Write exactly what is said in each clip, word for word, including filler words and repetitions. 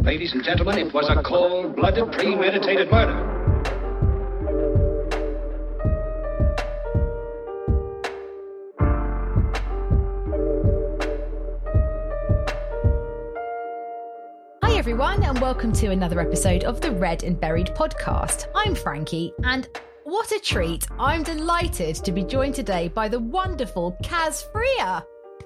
Ladies and gentlemen, it was a cold-blooded, premeditated murder. Hi everyone, and welcome to another episode of the Read and Buried podcast. I'm Frankie, and what a treat. I'm delighted to be joined today by the wonderful Kaz Freer.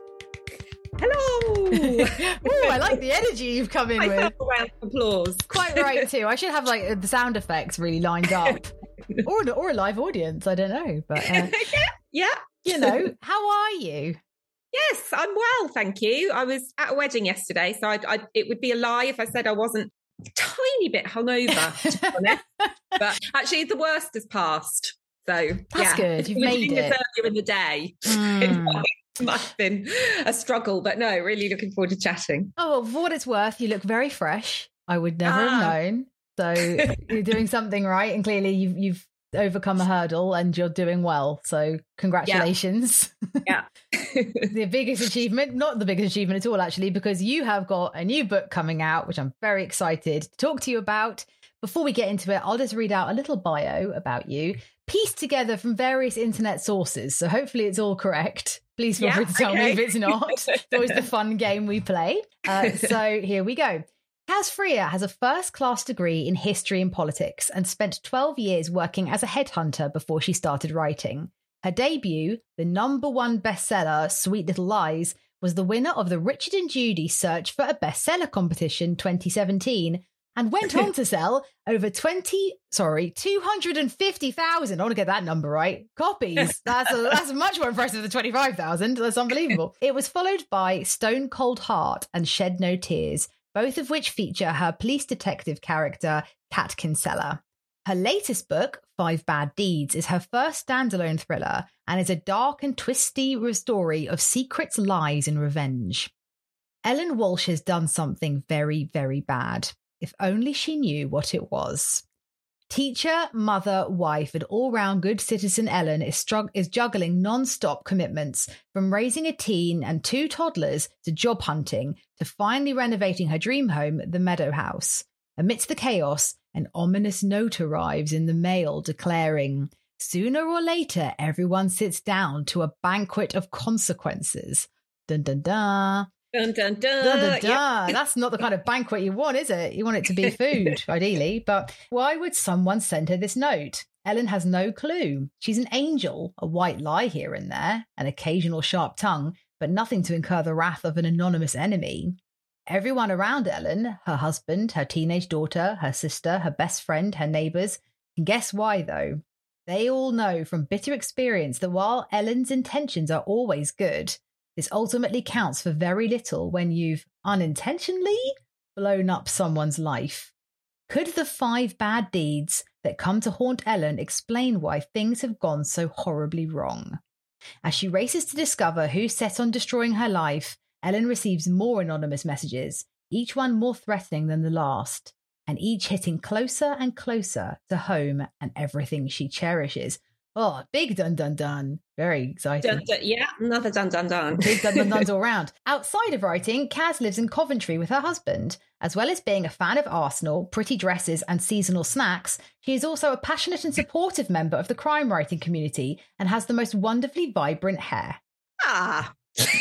Hello! Ooh, I like the energy you've come in I with. felt a round of applause. Quite right too. I should have like the sound effects really lined up, or or a live audience. I don't know, but uh, yeah, yeah. you know, how are you? Yes, I'm well, thank you. I was at a wedding yesterday, so I, I, it would be a lie if I said I wasn't a tiny bit hungover, to be honest. But actually, the worst has passed. So that's yeah. good. You've made it earlier in the day. Mm. It might have been a struggle, but no, really looking forward to chatting. Oh, well, for what it's worth, you look very fresh. I would never Ah. have known. So you're doing something right, and clearly you've you've overcome a hurdle, and you're doing well. So congratulations. Yeah. The biggest achievement, not the biggest achievement at all, actually, because you have got a new book coming out, which I'm very excited to talk to you about. Before we get into it, I'll just read out a little bio about you, pieced together from various internet sources. So hopefully it's all correct. Please feel Yeah, free to tell okay. me if it's not. It's always the fun game we play. Uh, so here we go. Kaz Freer has a first-class degree in history and politics and spent twelve years working as a headhunter before she started writing. Her debut, the number one bestseller, Sweet Little Lies, was the winner of the Richard and Judy Search for a Bestseller competition twenty seventeen and went on to sell over twenty, sorry, two hundred fifty thousand, I want to get that number right, copies. That's a, that's much more impressive than twenty-five thousand. That's unbelievable. It was followed by Stone Cold Heart and Shed No Tears, both of which feature her police detective character, Kat Kinsella. Her latest book, Five Bad Deeds, is her first standalone thriller and is a dark and twisty story of secrets, lies, and revenge. Ellen Walsh has done something very, very bad. If only she knew what it was. Teacher, mother, wife, and all-round good citizen Ellen is, strug- is juggling non-stop commitments, from raising a teen and two toddlers to job hunting to finally renovating her dream home, the Meadow House. Amidst the chaos, an ominous note arrives in the mail declaring, "Sooner or later, everyone sits down to a banquet of consequences." Dun dun dun. Dun, dun, dun. Dun, dun, dun. Yep. That's not the kind of banquet you want, is it? You want it to be food, ideally. But why would someone send her this note? Ellen has no clue. She's an angel, a white lie here and there, an occasional sharp tongue, but nothing to incur the wrath of an anonymous enemy. Everyone around Ellen, her husband, her teenage daughter, her sister, her best friend, her neighbours, can guess why, though. They all know from bitter experience that while Ellen's intentions are always good, this ultimately counts for very little when you've unintentionally blown up someone's life. Could the five bad deeds that come to haunt Ellen explain why things have gone so horribly wrong? As she races to discover who's set on destroying her life, Ellen receives more anonymous messages, each one more threatening than the last, and each hitting closer and closer to home and everything she cherishes. Oh, big dun dun dun. Very exciting. Dun, dun, yeah, another dun dun dun. Big dun dun duns all round. Outside of writing, Kaz lives in Coventry with her husband. As well as being a fan of Arsenal, pretty dresses and seasonal snacks, she is also a passionate and supportive member of the crime writing community and has the most wonderfully vibrant hair. Ah.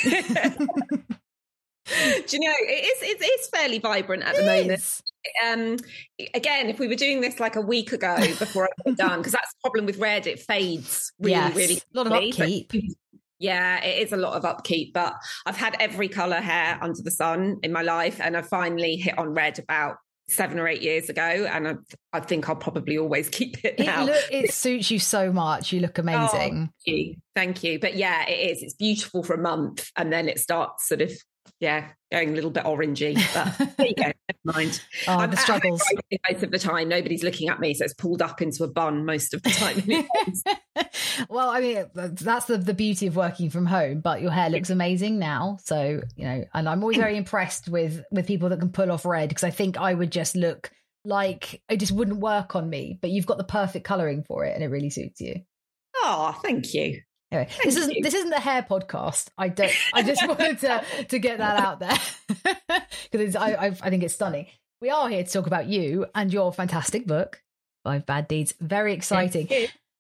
Do you know, it is, it is fairly vibrant at the It moment. is. Um, again, if we were doing this like a week ago before I got it done, because that's the problem with red, it fades really, Yes. really A lot of quickly. upkeep. But, yeah, it is a lot of upkeep, but I've had every colour hair under the sun in my life, and I finally hit on red about seven or eight years ago, and I, I think I'll probably always keep it It, now. look, it suits you so much. You look amazing. Oh, thank you. Thank you. But yeah, it is. It's beautiful for a month, and then it starts sort of, yeah, going a little bit orangey. But there you go. Never mind. Oh, I'm the at struggles. home most of the time. Nobody's looking at me, so it's pulled up into a bun most of the time. Well, I mean, that's the, the beauty of working from home, but your hair looks amazing now. So, you know, and I'm always very impressed with, with people that can pull off red, because I think I would just look like it just wouldn't work on me, but you've got the perfect colouring for it and it really suits you. Oh, thank you. Anyway, Thank this isn't you. this isn't a hair podcast. I don't. I just wanted to to get that out there because I, I I think it's stunning. we are here to talk about you and your fantastic book, Five Bad Deeds. Very exciting.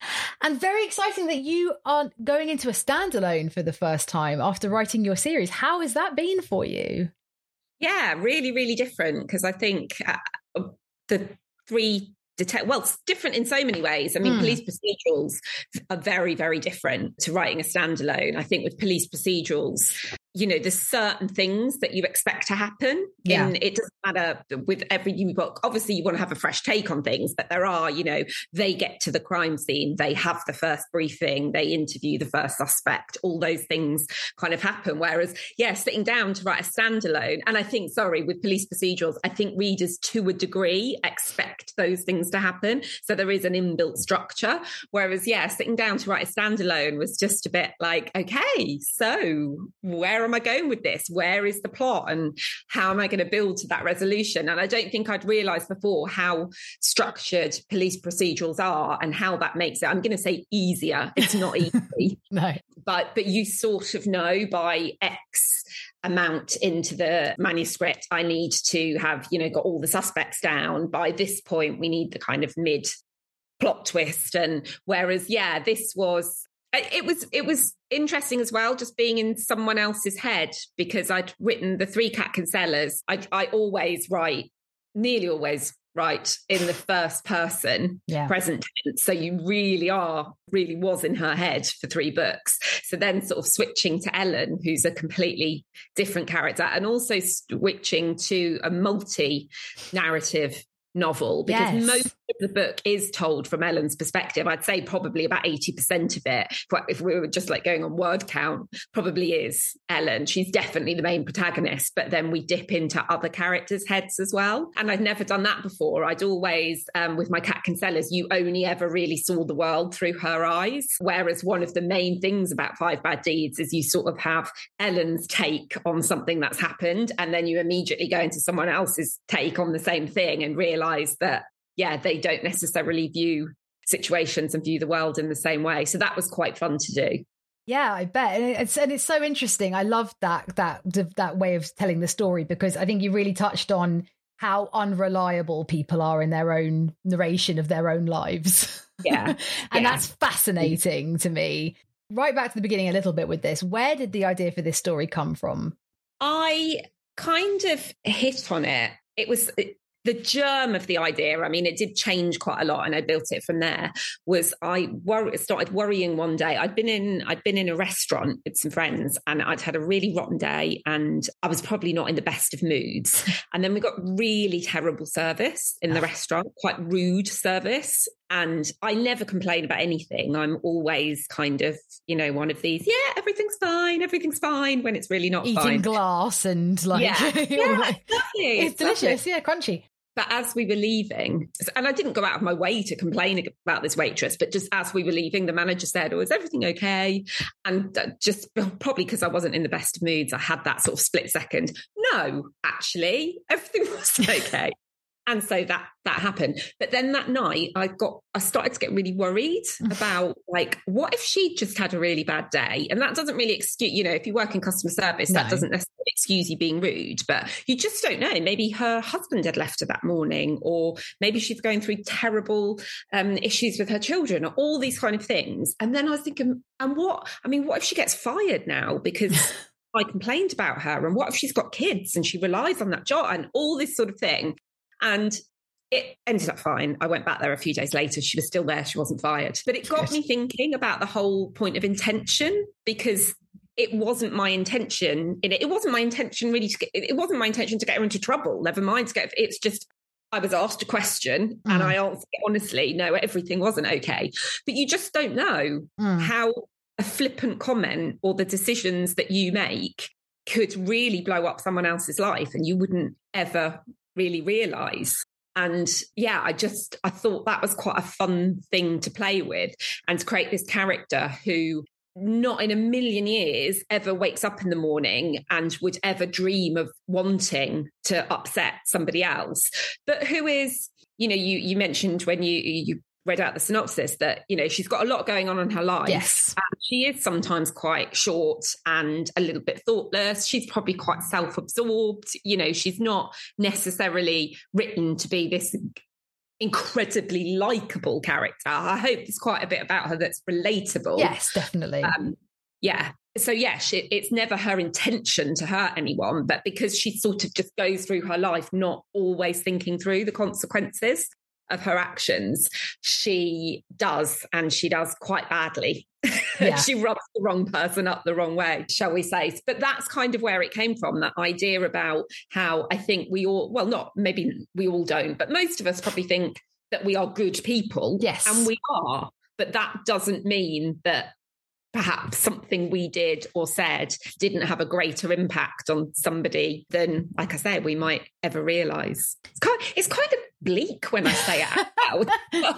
And very exciting that you are going into a standalone for the first time after writing your series. How has that been for you? Yeah, really, really different, because I think uh, the three detect well, it's different in so many ways. I mean, mm. police procedurals are very, very different to writing a standalone. I think with police procedurals, you know, there's certain things that you expect to happen. Yeah. And it doesn't matter with every new book. Obviously, you want to have a fresh take on things, but there are, you know, they get to the crime scene, they have the first briefing, they interview the first suspect, all those things kind of happen. Whereas, yeah, sitting down to write a standalone, and I think, sorry, with police procedurals, I think readers to a degree expect those things to happen. So there is an inbuilt structure. Whereas, yeah, sitting down to write a standalone was just a bit like, okay, so where am I going with this? Where is the plot? And how am I going to build to that resolution? And I don't think I'd realised before how structured police procedurals are and how that makes it, I'm going to say, easier. It's not easy. No. But, but you sort of know by X amount into the manuscript, I need to have, you know, got all the suspects down. By this point, we need the kind of mid plot twist. And whereas, yeah, this was, it was, it was interesting as well, just being in someone else's head, because I'd written the Three Cat Kinsellas. I, I always write, nearly always write in the first person, yeah. present tense. So you really are, really was in her head for three books. So then sort of switching to Ellen, who's a completely different character, and also switching to a multi-narrative novel, because yes. most of the book is told from Ellen's perspective. I'd say probably about eighty percent of it, if we were just like going on word count, probably is Ellen. She's definitely the main protagonist, but then we dip into other characters' heads as well. And I'd never done that before. I'd always, um, with my Cat Kinsellas, you only ever really saw the world through her eyes. Whereas one of the main things about Five Bad Deeds is you sort of have Ellen's take on something that's happened, and then you immediately go into someone else's take on the same thing and realise that, yeah, they don't necessarily view situations and view the world in the same way. So that was quite fun to do. Yeah, I bet. And it's, and it's so interesting. I love that, that, that way of telling the story, because I think you really touched on how unreliable people are in their own narration of their own lives. Yeah. and yeah. that's fascinating to me. Right back to the beginning a little bit with this. Where did the idea for this story come from? I kind of hit on it. It was... It, The germ of the idea, I mean, it did change quite a lot, and I built it from there, was I wor- started worrying one day. I'd been in I'd been in a restaurant with some friends, and I'd had a really rotten day, and I was probably not in the best of moods. And then we got really terrible service in the restaurant, quite rude service. And I never complain about anything. I'm always kind of, you know, one of these, yeah, everything's fine, everything's fine, when it's really not Eating fine. Eating glass and like... Yeah, yeah like, lovely, it's delicious, lovely. Yeah, crunchy. But as we were leaving, and I didn't go out of my way to complain about this waitress, but just as we were leaving, the manager said, oh, is everything okay? And just probably because I wasn't in the best of moods, I had that sort of split second. No, actually, everything was okay. And so that that happened. But then that night, I got I started to get really worried about, like, what if she just had a really bad day? And that doesn't really excuse, you know, if you work in customer service, no. that doesn't necessarily excuse you being rude, but you just don't know. Maybe her husband had left her that morning, or maybe she's going through terrible um, issues with her children, or all these kind of things. And then I was thinking, and what, I mean, what if she gets fired now because I complained about her? And what if she's got kids and she relies on that job and all this sort of thing? And it ended up fine. I went back there a few days later. She was still there. She wasn't fired. But it got me thinking about the whole point of intention, because it wasn't my intention. It, it wasn't my intention really to get, it wasn't my intention to get her into trouble. Never mind to get, it's just, I was asked a question mm. and I answered honestly, no, everything wasn't okay. But you just don't know mm. how a flippant comment or the decisions that you make could really blow up someone else's life, and you wouldn't ever really realise. And yeah, I just, I thought that was quite a fun thing to play with, and to create this character who not in a million years ever wakes up in the morning and would ever dream of wanting to upset somebody else, but who is, you know, you you mentioned when you you read out the synopsis that, you know, she's got a lot going on in her life. Yes. And she is sometimes quite short and a little bit thoughtless. She's probably quite self-absorbed. You know, she's not necessarily written to be this incredibly likable character. I hope there's quite a bit about her that's relatable. Yes, definitely. Um, yeah. So, yes, it, it's never her intention to hurt anyone, but because she sort of just goes through her life not always thinking through the consequences of her actions, she does, and she does quite badly. Yeah. She rubs the wrong person up the wrong way, shall we say. But that's kind of where it came from, that idea about how I think we all, well, not, maybe we all don't, but most of us probably think that we are good people. Yes. And we are, but that doesn't mean that perhaps something we did or said didn't have a greater impact on somebody than, like I said, we might ever realise. It's kind, it's kind of bleak when I say it out loud. Well,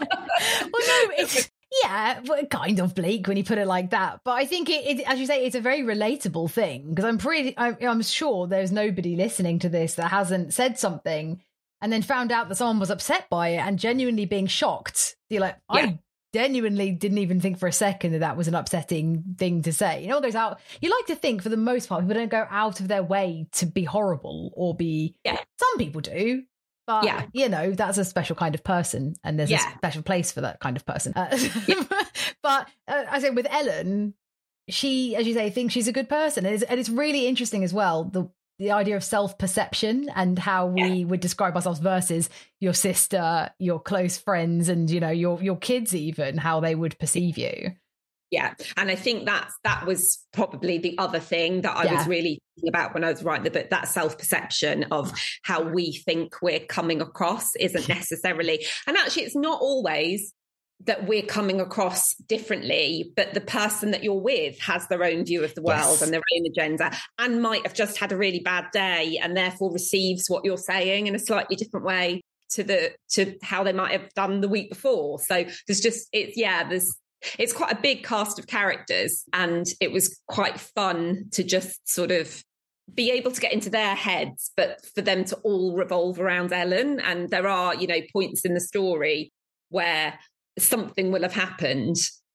no, it's, yeah, kind of bleak when you put it like that. But I think, it, it as you say, it's a very relatable thing, because I'm pretty, I, I'm sure there's nobody listening to this that hasn't said something and then found out that someone was upset by it and genuinely being shocked. You're like, yeah. I genuinely didn't even think for a second that that was an upsetting thing to say. You know, goes out. You like to think, for the most part, people don't go out of their way to be horrible or be. Yeah. Some people do, but yeah. you know, that's a special kind of person, and there's yeah. a special place for that kind of person. Uh, yeah. But uh, I say with Ellen, she, as you say, thinks she's a good person, and it's, and it's really interesting as well. The the idea of self-perception and how we yeah. would describe ourselves versus your sister, your close friends, and, you know, your your kids, even how they would perceive you. Yeah. And I think that's, that was probably the other thing that I yeah. was really thinking about when I was writing the book, that self-perception of how we think we're coming across isn't necessarily, and actually it's not always that we're coming across differently, but the person that you're with has their own view of the world yes. and their own agenda, and might have just had a really bad day and therefore receives what you're saying in a slightly different way to the to how they might have done the week before. So there's just, it's, yeah, there's, it's quite a big cast of characters, and it was quite fun to just sort of be able to get into their heads, but for them to all revolve around Ellen. And there are, you know, points in the story where something will have happened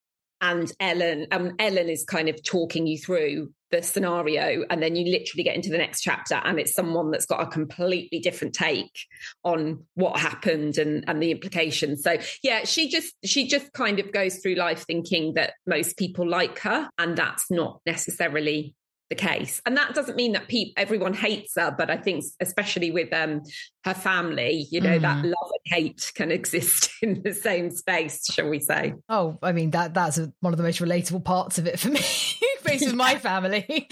and Ellen um, Ellen is kind of talking you through the scenario, and then you literally get into the next chapter and it's someone that's got a completely different take on what happened and, and the implications. So yeah, she just she just kind of goes through life thinking that most people like her, and that's not necessarily the case. And that doesn't mean that pe- everyone hates her, but I think especially with um, her family, you know, mm. that love and hate can exist in the same space, shall we say. Oh, I mean, that that's a, one of the most relatable parts of it for me, based with my family.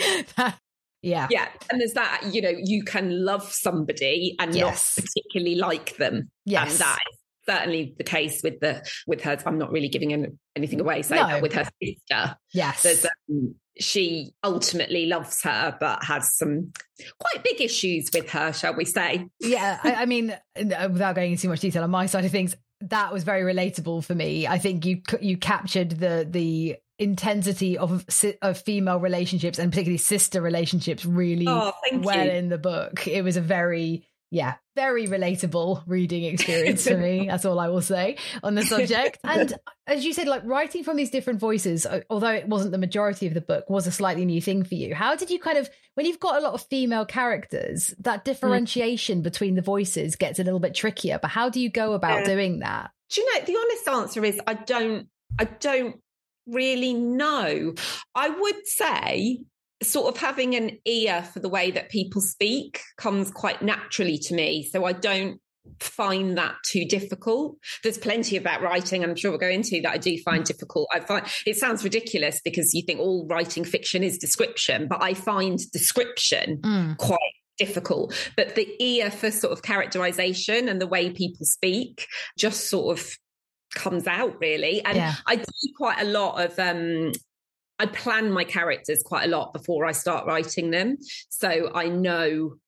yeah. Yeah. And there's that, you know, you can love somebody and yes. not particularly like them. Yes. And that is certainly the case with the with her. I'm not really giving any, anything away, so no. with her sister. Yes. There's um, she ultimately loves her, but has some quite big issues with her, shall we say. Yeah, I, I mean, without going into too much detail on my side of things, that was very relatable for me. I think you you captured the the intensity of of female relationships, and particularly sister relationships, really oh, well you. in the book. It was a very, yeah, very relatable reading experience for me. That's all I will say on the subject. And as you said, like, writing from these different voices, although it wasn't the majority of the book, was a slightly new thing for you. How did you kind of, when you've got a lot of female characters, that differentiation mm. between the voices gets a little bit trickier, but how do you go about yeah. doing that? Do you know, the honest answer is I don't, I don't really know. I would say sort of having an ear for the way that people speak comes quite naturally to me. So I don't find that too difficult. There's plenty about writing, I'm sure we'll go into, that I do find difficult. I find it sounds ridiculous because you think all writing fiction is description, but I find description mm. quite difficult. But the ear for sort of characterization and the way people speak just sort of comes out, really. And yeah. I do quite a lot of um I plan my characters quite a lot before I start writing them. So I know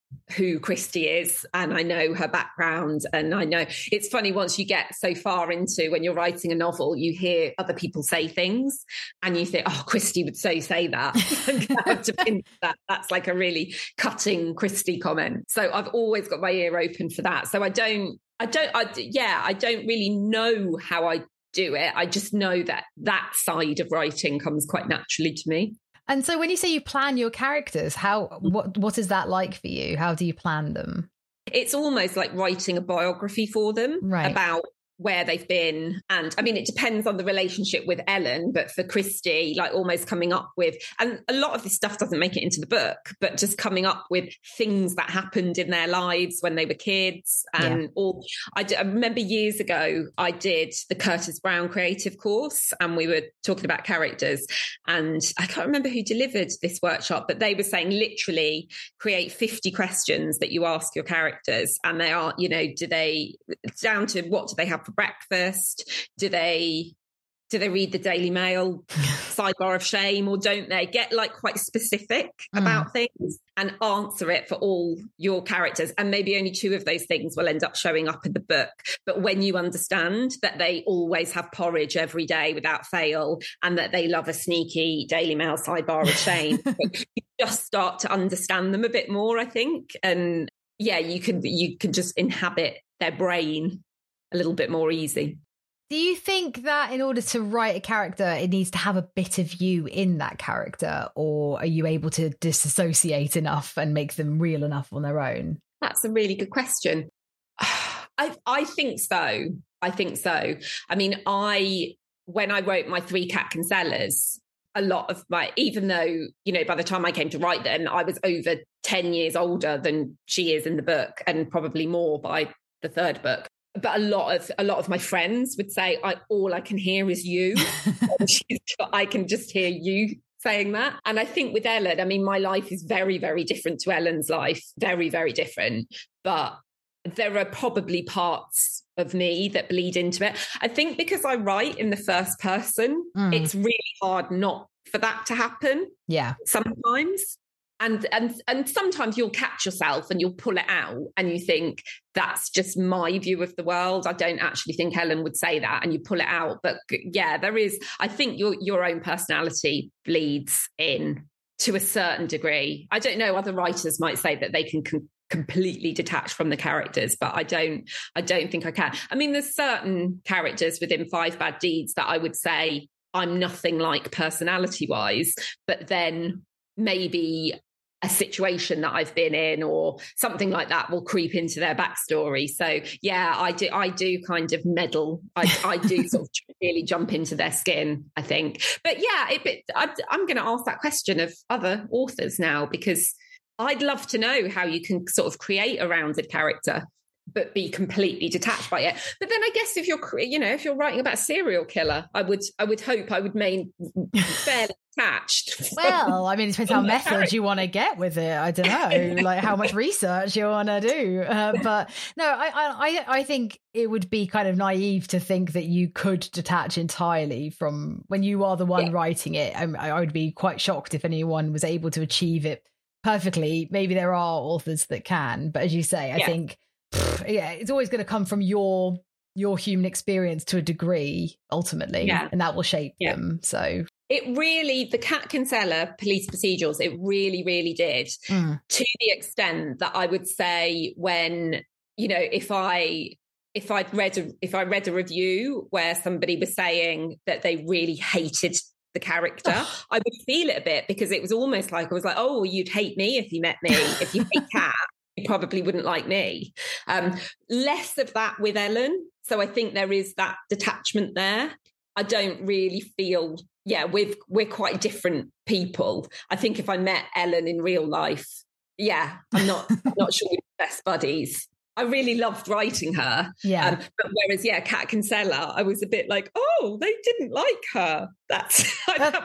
who Christy is, and I know her background, and I know it's funny once you get so far into when you're writing a novel, you hear other people say things and you think, oh, Christy would so say that. I'm gonna have to pin that. That's like a really cutting Christy comment. So I've always got my ear open for that. So I don't, I don't, I, yeah, I don't really know how I do it. I just know that that side of writing comes quite naturally to me. And so when you say you plan your characters, how what what is that like for you? How do you plan them? It's almost like writing a biography for them, right, about where they've been. And I mean, it depends on the relationship with Ellen, but for Christy, like almost coming up with, and a lot of this stuff doesn't make it into the book, but just coming up with things that happened in their lives when they were kids. And yeah. all I, d- I remember years ago, I did the Curtis Brown creative course, and we were talking about characters, and I can't remember who delivered this workshop, but they were saying literally create fifty questions that you ask your characters. And they are, you know, do they, down to what do they have for breakfast? Do they do they read the Daily Mail sidebar of shame, or don't they? Get like quite specific mm. about things and answer it for all your characters. And maybe only two of those things will end up showing up in the book. But when you understand that they always have porridge every day without fail, and that they love a sneaky Daily Mail sidebar of shame, you just start to understand them a bit more, I think. And yeah, you can you can just inhabit their brain a little bit more easy. Do you think that in order to write a character, it needs to have a bit of you in that character, or are you able to disassociate enough and make them real enough on their own? That's a really good question. I I think so. I think so. I mean, I when I wrote my three Cat Kinsellas, a lot of my, even though, you know, by the time I came to write them, I was over ten years older than she is in the book, and probably more by the third book. But a lot of a lot of my friends would say, I, all I can hear is you. I can just hear you saying that. And I think with Ellen, I mean, my life is very, very different to Ellen's life. Very, very different. But there are probably parts of me that bleed into it. I think because I write in the first person, mm. it's really hard not for that to happen. Yeah. Sometimes. And and and sometimes you'll catch yourself and you'll pull it out and you think, that's just my view of the world. I don't actually think Ellen would say that, and you pull it out. But yeah, there is, I think your your own personality bleeds in to a certain degree. I don't know, other writers might say that they can com- completely detach from the characters, but I don't I don't think I can. I mean, there's certain characters within Five Bad Deeds that I would say I'm nothing like personality-wise, but then maybe a situation that I've been in or something like that will creep into their backstory. So yeah, I do, I do kind of meddle. I, I do sort of really jump into their skin, I think. But yeah, it, it, I, I'm going to ask that question of other authors now, because I'd love to know how you can sort of create a rounded character but be completely detached by it. But then I guess if you're, you know, if you're writing about a serial killer, I would, I would hope I would remain fairly attached. Well, I mean, it depends how method you want to get with it. I don't know, like how much research you want to do. Uh, but no, I, I, I think it would be kind of naive to think that you could detach entirely from when you are the one yeah. writing it. I, I would be quite shocked if anyone was able to achieve it perfectly. Maybe there are authors that can, but as you say, I yeah. think. Yeah, it's always going to come from your your human experience to a degree, ultimately, yeah. and that will shape yeah. them. So it really, the Cat Kinsella police procedurals, it really, really did, mm. to the extent that I would say when, you know, if I if I'd read a, if I read a review where somebody was saying that they really hated the character, oh. I would feel it a bit, because it was almost like I was like, oh, you'd hate me if you met me, if you hate Cat. You probably wouldn't like me. Um, less of that with Ellen. So I think there is that detachment there. I don't really feel, yeah, we've, we're quite different people. I think if I met Ellen in real life, yeah, I'm not I'm not sure we're best buddies. I really loved writing her. Yeah. Um, but whereas, yeah, Cat Kinsella, I was a bit like, oh, they didn't like her. That's, that makes me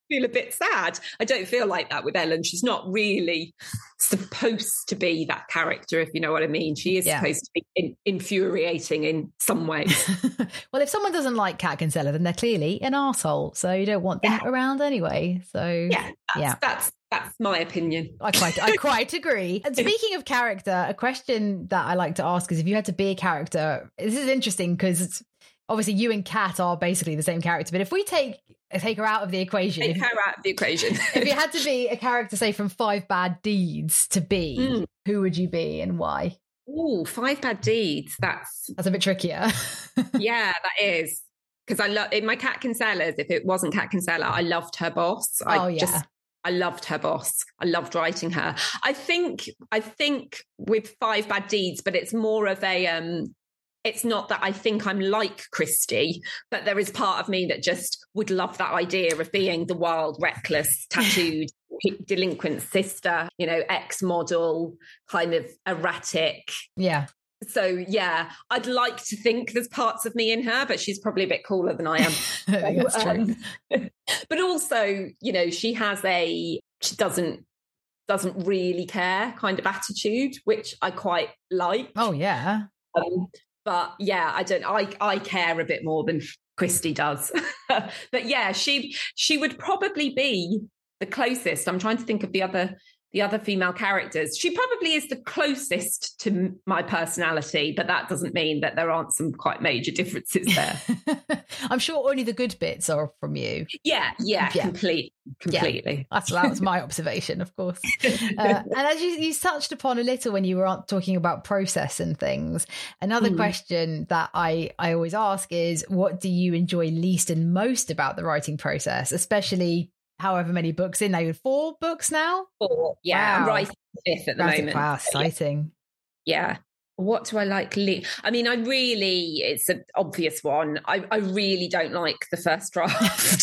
feel a bit sad. I don't feel like that with Ellen. She's not really supposed to be that character, if you know what I mean. She is yeah. supposed to be in, infuriating in some ways. Well, if someone doesn't like Kat Kinsella, then they're clearly an arsehole, so you don't want them yeah. around anyway. So yeah, that's, yeah. that's that's my opinion. I quite I quite agree. And speaking of character, a question that I like to ask is, if you had to be a character, this is interesting because it's obviously you and Kat are basically the same character, but if we take take her out of the equation, take her out of the equation, if you had to be a character, say from Five Bad Deeds to be, mm. who would you be and why? Oh, Five Bad Deeds. That's that's a bit trickier. Yeah, that is, because I love in my Kat Kinsella's. If it wasn't Kat Kinsella, I loved her boss. I oh yeah. Just, I loved her boss. I loved writing her. I think. I think with Five Bad Deeds, but it's more of a. Um, It's not that I think I'm like Christy, but there is part of me that just would love that idea of being the wild, reckless, tattooed, delinquent sister, you know, ex-model, kind of erratic. Yeah. So, yeah, I'd like to think there's parts of me in her, but she's probably a bit cooler than I am. I think that's true. Um, but also, you know, she has a, she doesn't, doesn't really care kind of attitude, which I quite like. Oh, yeah. Um, But yeah, I don't. I I care a bit more than Christy does. But yeah, she she would probably be the closest. I'm trying to think of the other the other female characters. She probably is the closest to my personality, but that doesn't mean that there aren't some quite major differences there. I'm sure only the good bits are from you. Yeah, yeah, yeah. complete, completely. Yeah. That's that was my observation, of course. Uh, and as you, you touched upon a little when you were talking about process and things, another mm. question that I, I always ask is, what do you enjoy least and most about the writing process, especially however many books in now? Four books now? Four, yeah. Wow. I'm writing fifth at the That's, moment. Wow, exciting. Yeah. What do I like? Le- I mean, I really, it's an obvious one. I, I really don't like the first draft.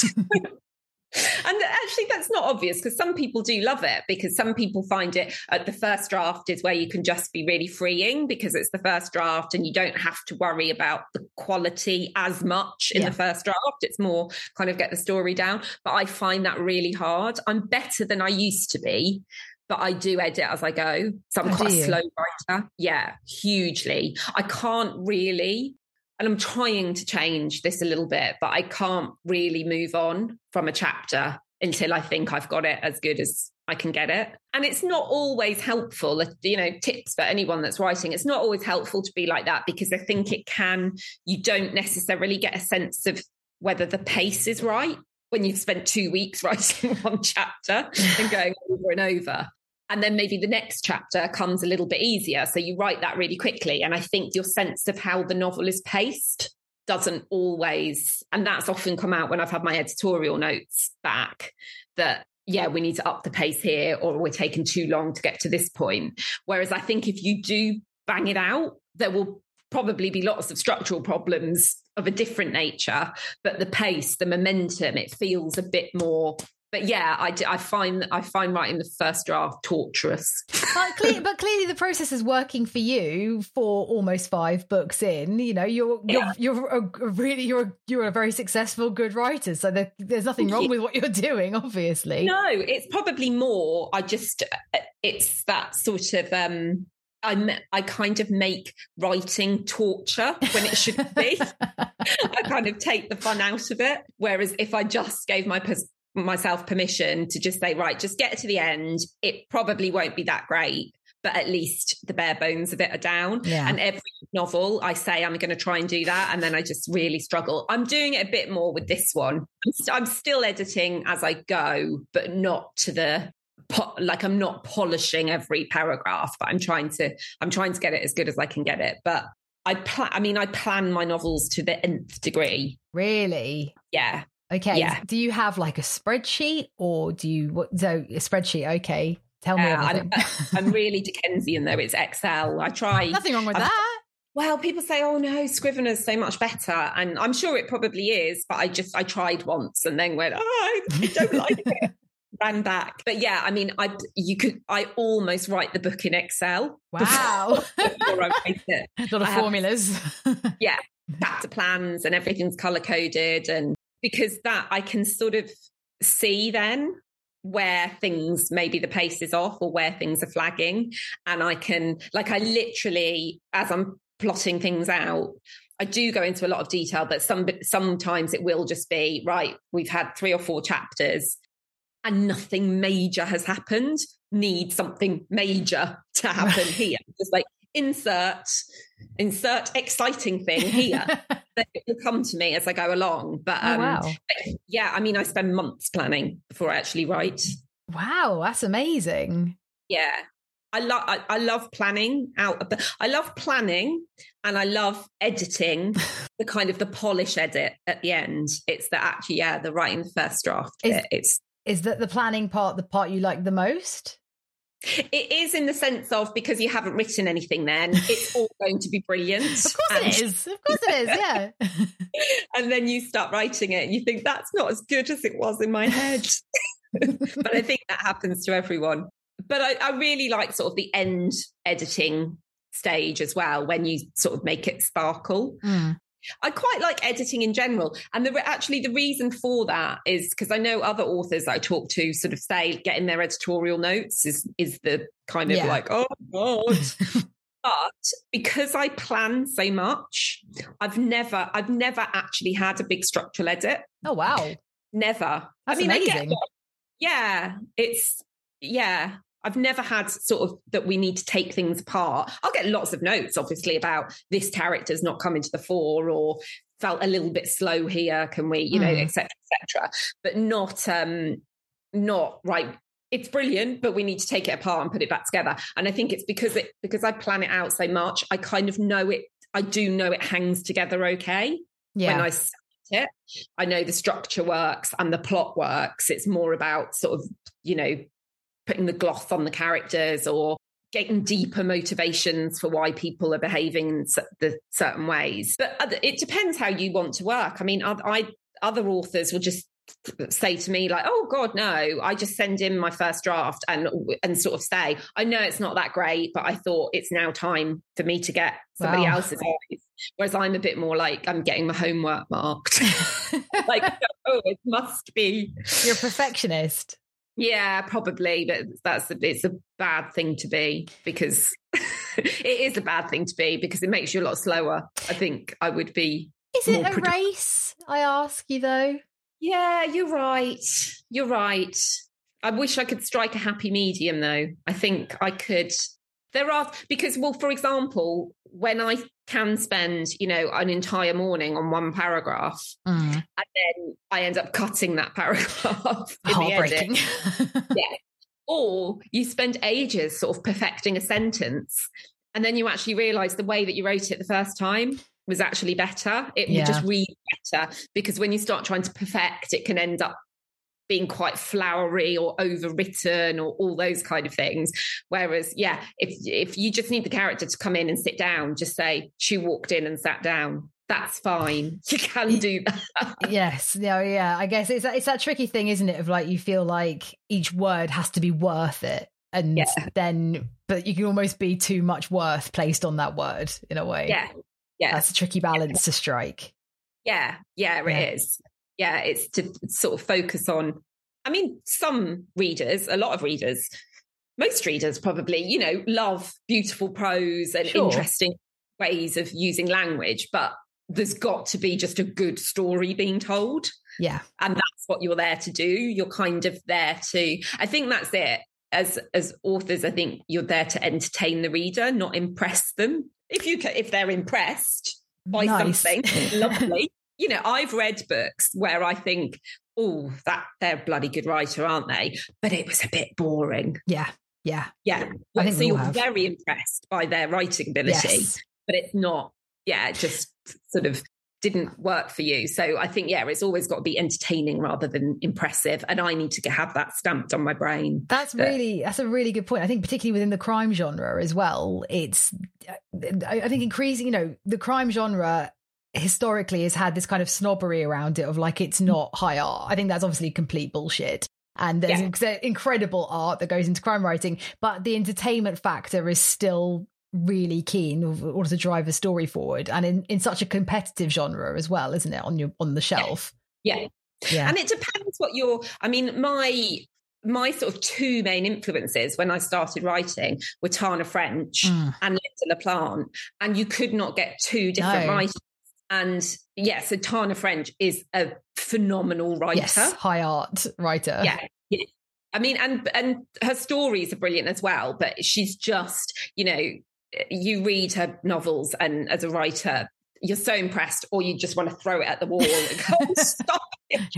And actually, that's not obvious, because some people do love it, because some people find it at the first draft is where you can just be really freeing, because it's the first draft and you don't have to worry about the quality as much in yeah. the first draft. It's more kind of get the story down. But I find that really hard. I'm better than I used to be, but I do edit as I go. So I'm oh, quite a slow writer. Yeah, hugely. I can't really... And I'm trying to change this a little bit, but I can't really move on from a chapter until I think I've got it as good as I can get it. And it's not always helpful, you know, tips for anyone that's writing. It's not always helpful to be like that, because I think it can, you don't necessarily get a sense of whether the pace is right when you've spent two weeks writing one chapter and going over and over. And then maybe the next chapter comes a little bit easier. So you write that really quickly. And I think your sense of how the novel is paced doesn't always, and that's often come out when I've had my editorial notes back, that, yeah, we need to up the pace here, or we're taking too long to get to this point. Whereas I think if you do bang it out, there will probably be lots of structural problems of a different nature, but the pace, the momentum, it feels a bit more... But yeah, I, I find I find writing the first draft torturous. But, cle- but clearly, the process is working for you for almost five books in. You know, you're you're yeah. you're a, a really you're a, you're a very successful, good writer. So there, there's nothing wrong with what you're doing, obviously. No, it's probably more. I just it's that sort of. Um, I I kind of make writing torture when it shouldn't be. I kind of take the fun out of it. Whereas if I just gave my pers- myself permission to just say, right, just get to the end, it probably won't be that great, but at least the bare bones of it are down. Yeah. And every novel I say I'm going to try and do that, and then I just really struggle. I'm doing it a bit more with this one. I'm, st- I'm still editing as I go, but not to the po- like I'm not polishing every paragraph, but I'm trying to I'm trying to get it as good as I can get it. But I plan I mean I plan my novels to the nth degree. Really? Yeah. Okay. Yeah. Do you have like a spreadsheet, or do you what so a spreadsheet? Okay. Tell me uh, everything. I'm, I'm really Dickensian though. It's Excel. I try. Nothing wrong with I've, that. Well, people say, oh no, Scrivener's so much better. And I'm sure it probably is, but I just I tried once and then went, oh, I don't like it. Ran back. But yeah, I mean, I you could I almost write the book in Excel. Wow. Before I write it. A lot of I formulas. Have, yeah. Chapter plans and everything's color coded, and because that I can sort of see then where things, maybe the pace is off or where things are flagging. And I can, like, I literally, as I'm plotting things out, I do go into a lot of detail, but some sometimes it will just be, right, we've had three or four chapters and nothing major has happened. Need something major to happen here. Just like insert, insert exciting thing here. That it will come to me as I go along. But, um, oh, wow. but yeah, I mean, I spend months planning before I actually write. Wow, that's amazing. Yeah. I love I, I love planning out of the I love planning and I love editing the kind of the polish edit at the end. It's the actually, yeah, the writing the first draft. Is, bit. It's is that the planning part the part you like the most? It is, in the sense of, because you haven't written anything then, it's all going to be brilliant. Of course and, it is. Of course it is, yeah. And then you start writing it and you think, that's not as good as it was in my head. But I think that happens to everyone. But I, I really like sort of the end editing stage as well, when you sort of make it sparkle. Mm. I quite like editing in general. And the, actually the reason for that is because I know other authors that I talk to sort of say getting their editorial notes is, is the kind of yeah. like, oh, God. But because I plan so much, I've never, I've never actually had a big structural edit. Oh, wow. Never. That's I mean, amazing. I get, yeah, it's, yeah. I've never had sort of that we need to take things apart. I'll get lots of notes, obviously, about this character's not coming to the fore or felt a little bit slow here. Can we, you know, mm. et cetera, et cetera. But not, um, not right. It's brilliant, but we need to take it apart and put it back together. And I think it's because it because I plan it out so much. I kind of know it. I do know it hangs together okay yeah. when I start it. I know the structure works and the plot works. It's more about sort of, you know, putting the gloss on the characters or getting deeper motivations for why people are behaving in the certain ways. But it depends how you want to work. I mean, I, I other authors will just say to me like, oh God, no, I just send in my first draft and and sort of say, I know it's not that great, but I thought it's now time for me to get somebody wow. else's eyes. Whereas I'm a bit more like, I'm getting my homework marked. Like, oh, it must be. You're a perfectionist. Yeah, probably, but that's a, it's a bad thing to be, because it is a bad thing to be because it makes you a lot slower. I think I would be. Is it a produ- race? I ask you though. Yeah, you're right. You're right. I wish I could strike a happy medium though. I think I could. There are, because, well, for example, when I can spend, you know, an entire morning on one paragraph mm. and then I end up cutting that paragraph in the edit. Yeah. Or you spend ages sort of perfecting a sentence and then you actually realise the way that you wrote it the first time was actually better. It yeah. will just read better, because when you start trying to perfect, it can end up being quite flowery or overwritten or all those kind of things. Whereas, yeah, if if you just need the character to come in and sit down, just say, she walked in and sat down. That's fine. You can do that. Yes. Yeah, yeah. I guess it's, it's that tricky thing, isn't it? Of like, you feel like each word has to be worth it. And yeah. then, but you can almost be too much worth placed on that word in a way. Yeah. Yeah. That's a tricky balance yeah. to strike. Yeah. Yeah, it yeah. is. Yeah, it's to sort of focus on, I mean, some readers, a lot of readers, most readers probably, you know, love beautiful prose and sure. interesting ways of using language, but there's got to be just a good story being told. Yeah. And that's what you're there to do. You're kind of there to, I think that's it. As as authors, I think you're there to entertain the reader, not impress them. If you can, if they're impressed by nice. something, lovely. You know, I've read books where I think, oh, that they're a bloody good writer, aren't they? But it was a bit boring. Yeah, yeah. Yeah. I think so you're have. very impressed by their writing ability, yes. but it's not, yeah, it just sort of didn't work for you. So I think, yeah, it's always got to be entertaining rather than impressive. And I need to have that stamped on my brain. That's that, really, that's a really good point. I think particularly within the crime genre as well, it's, I think increasing, you know, the crime genre historically has had this kind of snobbery around it of like, it's not high art. I think that's obviously complete bullshit. And there's yeah. incredible art that goes into crime writing, but the entertainment factor is still really keen in order to drive a story forward, and in, in such a competitive genre as well, isn't it, on your on the shelf? Yeah. Yeah. And it depends what you're, I mean, my, my sort of two main influences when I started writing were Tana French Mm. and Linda LaPlante. And you could not get two different No. writers. And yeah, so Tana French is a phenomenal writer. Yes, high art writer. Yeah. yeah. I mean, and and her stories are brilliant as well, but she's just, you know, you read her novels and as a writer, you're so impressed, or you just want to throw it at the wall and go, stop it.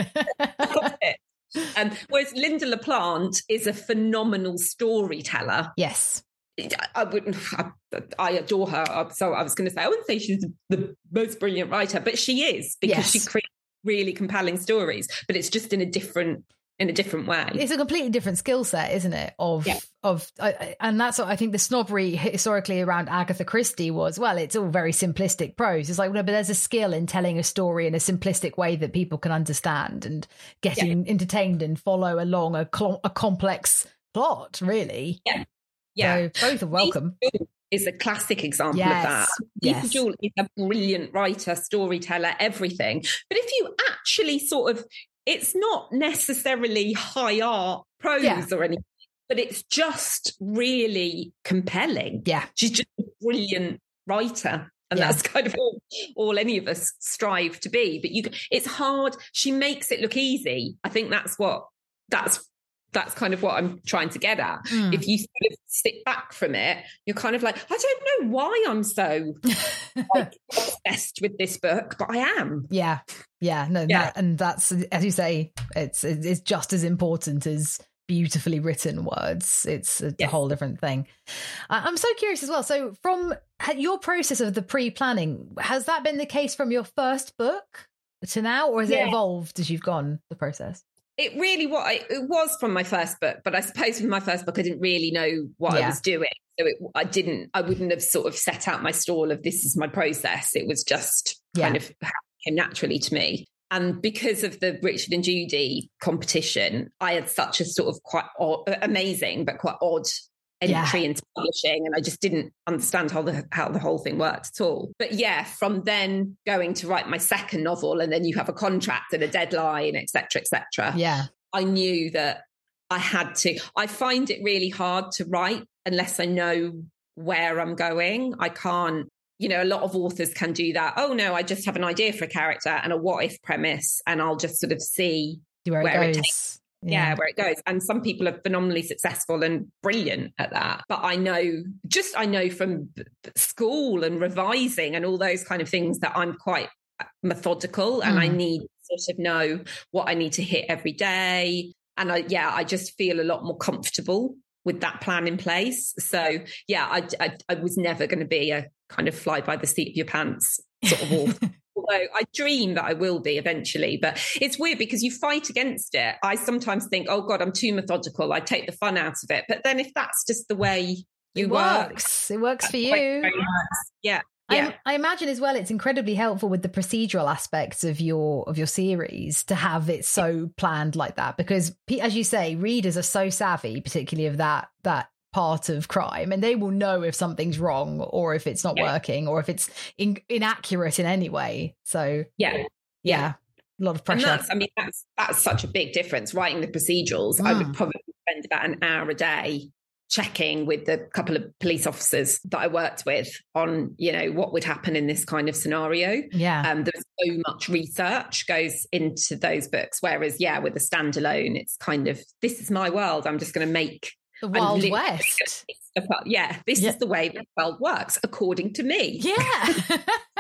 Stop it. Um, whereas Linda LaPlante is a phenomenal storyteller. Yes. I wouldn't, I, I adore her. So I was going to say, I wouldn't say she's the most brilliant writer, but she is, because Yes. she creates really compelling stories, but it's just in a different in a different way. It's a completely different skill set, isn't it? Of, yeah. of, uh, and that's what I think the snobbery historically around Agatha Christie was, well, it's all very simplistic prose. It's like, no, but there's a skill in telling a story in a simplistic way that people can understand and getting yeah. entertained and follow along a, cl- a complex plot, really. Yeah. Yeah. So both are welcome. Is a classic example yes. of that. Yes. Lisa Jewell is a brilliant writer, storyteller, everything. But if you actually sort of, it's not necessarily high art prose yeah. or anything, but it's just really compelling. Yeah. She's just a brilliant writer. And yeah. that's kind of all, all any of us strive to be. But you, it's hard. She makes it look easy. I think that's what, that's that's kind of what I'm trying to get at. Mm. If you sort of sit back from it, you're kind of like, I don't know why I'm so like, obsessed with this book, but I am. Yeah. Yeah. No, yeah. That, and that's, as you say, it's it's just as important as beautifully written words. It's a yes. whole different thing. I'm so curious as well. So from your process of the pre-planning, has that been the case from your first book to now, or has yeah. it evolved as you've gone the process? It really what I, it was from my first book, but I suppose with my first book, I didn't really know what yeah. I was doing. So it, I didn't, I wouldn't have sort of set out my stall of this is my process. It was just yeah. kind of came naturally to me. And because of the Richard and Judy competition, I had such a sort of quite odd, amazing, but quite odd entry yeah. into publishing, and I just didn't understand how the how the whole thing worked at all. But yeah, from then going to write my second novel, and then you have a contract and a deadline, et cetera, et cetera. Yeah, I knew that I had to. I find it really hard to write unless I know where I'm going. I can't. You know, a lot of authors can do that. Oh no, I just have an idea for a character and a what if premise, and I'll just sort of see where, where it, it goes. takes. Yeah. yeah, where it goes. And some people are phenomenally successful and brilliant at that. But I know, just I know from school and revising and all those kind of things that I'm quite methodical and mm. I need to sort of know what I need to hit every day. And I, yeah, I just feel a lot more comfortable with that plan in place. So yeah, I, I, I was never going to be a kind of fly by the seat of your pants sort of author. Although I dream that I will be eventually, but it's weird because you fight against it. I sometimes think, oh God, I'm too methodical. I take the fun out of it. But then if that's just the way you it work, works. It works for you. Yeah. Yeah. I, I imagine as well, it's incredibly helpful with the procedural aspects of your of your series to have it so planned like that, because as you say, readers are so savvy, particularly of that that part of crime, and they will know if something's wrong or if it's not yeah. working or if it's in, inaccurate in any way. So yeah, yeah, yeah. a lot of pressure. And that's, I mean, that's that's such a big difference. Writing the procedurals, mm. I would probably spend about an hour a day checking with the couple of police officers that I worked with on, you know, what would happen in this kind of scenario. Yeah. Um, there's so much research goes into those books. Whereas, yeah, with a standalone, it's kind of, this is my world. I'm just going to make the Wild West. Yeah, this yeah. is the way the world works, according to me. Yeah.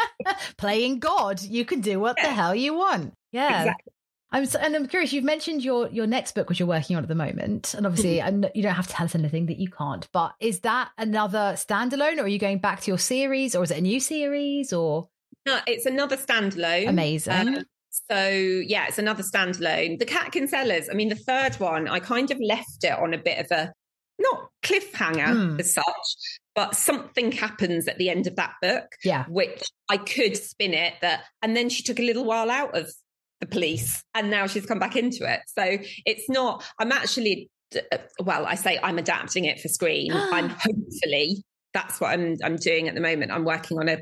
Playing God, you can do what yeah. the hell you want. Yeah. Exactly. I'm so, and I'm curious, you've mentioned your your next book, which you're working on at the moment. And obviously, mm-hmm. you don't have to tell us anything that you can't. But is that another standalone, or are you going back to your series, or is it a new series? Or no, it's another standalone. Amazing. Um, so yeah, it's another standalone. The Catkin Sellers. I mean, the third one, I kind of left it on a bit of a not cliffhanger mm. as such, but something happens at the end of that book, yeah, which I could spin it that, and then she took a little while out of the police and now she's come back into it. So it's not, I'm actually, well, I say I'm adapting it for screen. I'm hopefully, that's what I'm I'm doing at the moment. I'm working on a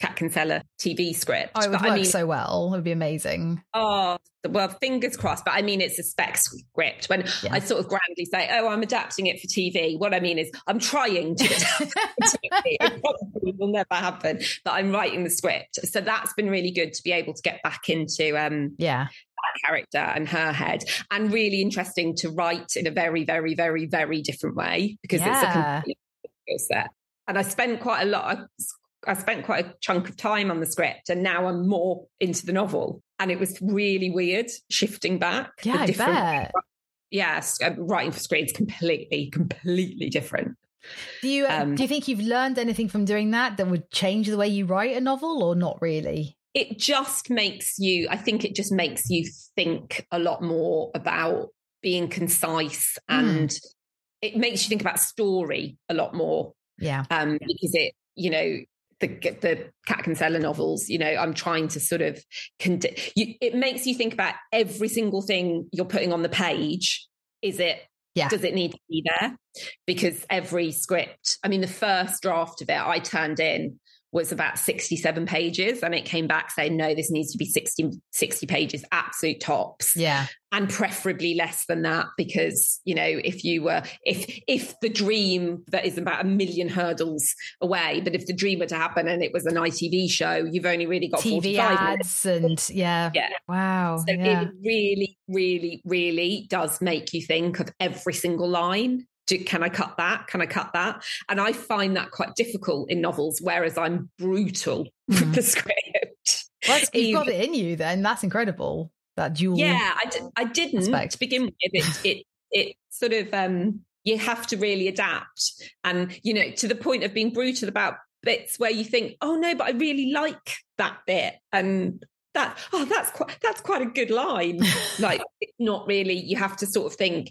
Cat Kinsella T V script. Oh, it would but work I mean, so well. It would be amazing. Oh, well, fingers crossed. But I mean, it's a spec script. When Yeah. I sort of grandly say, oh, I'm adapting it for T V, what I mean is I'm trying to adapt it for T V. It probably will never happen, but I'm writing the script. So that's been really good to be able to get back into um, Yeah. that character and her head, and really interesting to write in a very, very, very, very different way, because it's a Yeah. completely different skill set. And I spent quite a lot, I spent quite a chunk of time on the script, and now I'm more into the novel. And it was really weird shifting back. Yeah, the I different- bet. Yes, uh, writing for screen is completely, completely different. Do you Um, do you think you've learned anything from doing that that would change the way you write a novel, or not really? It just makes you, I think it just makes you think a lot more about being concise, and Mm. it makes you think about story a lot more. Yeah. Um, because it, you know, the the Cat Kinsella novels, you know, I'm trying to sort of, cond- you, it makes you think about every single thing you're putting on the page. Is it, Yeah. does it need to be there? Because every script, I mean, the first draft of it I turned in was about sixty-seven pages, and it came back saying, no, this needs to be sixty, sixty pages, absolute tops. Yeah. And preferably less than that, because, you know, if you were, if if the dream that is about a million hurdles away, but if the dream were to happen and it was an I T V show, you've only really got T V forty-five ads minutes. and yeah. Yeah. Wow. So yeah. it really, really, really does make you think of every single line. Do, can I cut that? Can I cut that? And I find that quite difficult in novels, whereas I'm brutal Mm. with the script. Well, it's- you've got Even- it in you then. That's incredible. That dual. Yeah, I, d- I didn't aspect. to begin with. It, it, it sort of, um, you have to really adapt. And, you know, to the point of being brutal about bits where you think, oh no, but I really like that bit. And that, oh, that's quite, that's quite a good line. Like, it's not really, you have to sort of think,